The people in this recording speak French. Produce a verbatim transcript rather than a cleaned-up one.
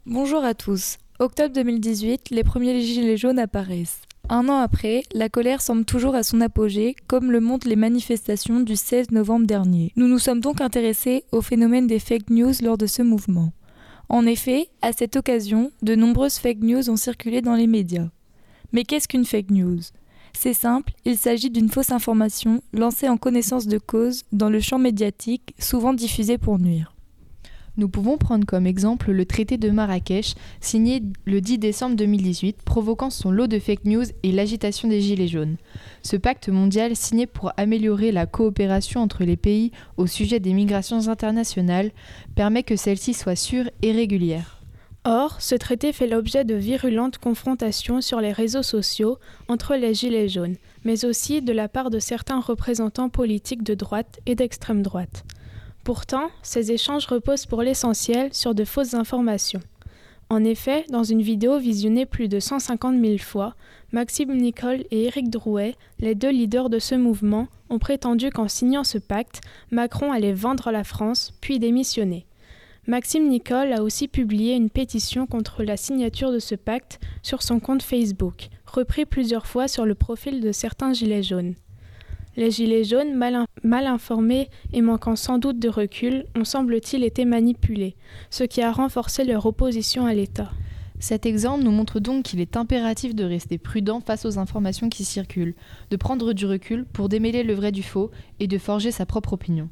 Bonjour à tous. Octobre deux mille dix-huit, les premiers gilets jaunes apparaissent. Un an après, la colère semble toujours à son apogée, comme le montrent les manifestations du seize novembre dernier. Nous nous sommes donc intéressés au phénomène des fake news lors de ce mouvement. En effet, à cette occasion, de nombreuses fake news ont circulé dans les médias. Mais qu'est-ce qu'une fake news ? C'est simple, il s'agit d'une fausse information lancée en connaissance de cause dans le champ médiatique, souvent diffusée pour nuire. Nous pouvons prendre comme exemple le traité de Marrakech, signé le dix décembre deux mille dix-huit, provoquant son lot de fake news et l'agitation des Gilets jaunes. Ce pacte mondial, signé pour améliorer la coopération entre les pays au sujet des migrations internationales, permet que celles-ci soient sûres et régulières. Or, ce traité fait l'objet de virulentes confrontations sur les réseaux sociaux entre les Gilets jaunes, mais aussi de la part de certains représentants politiques de droite et d'extrême droite. Pourtant, ces échanges reposent pour l'essentiel sur de fausses informations. En effet, dans une vidéo visionnée plus de cent cinquante mille fois, Maxime Nicole et Éric Drouet, les deux leaders de ce mouvement, ont prétendu qu'en signant ce pacte, Macron allait vendre la France, puis démissionner. Maxime Nicole a aussi publié une pétition contre la signature de ce pacte sur son compte Facebook, repris plusieurs fois sur le profil de certains gilets jaunes. Les gilets jaunes, mal, in- mal informés et manquant sans doute de recul, ont semble-t-il été manipulés, ce qui a renforcé leur opposition à l'État. Cet exemple nous montre donc qu'il est impératif de rester prudent face aux informations qui circulent, de prendre du recul pour démêler le vrai du faux et de forger sa propre opinion.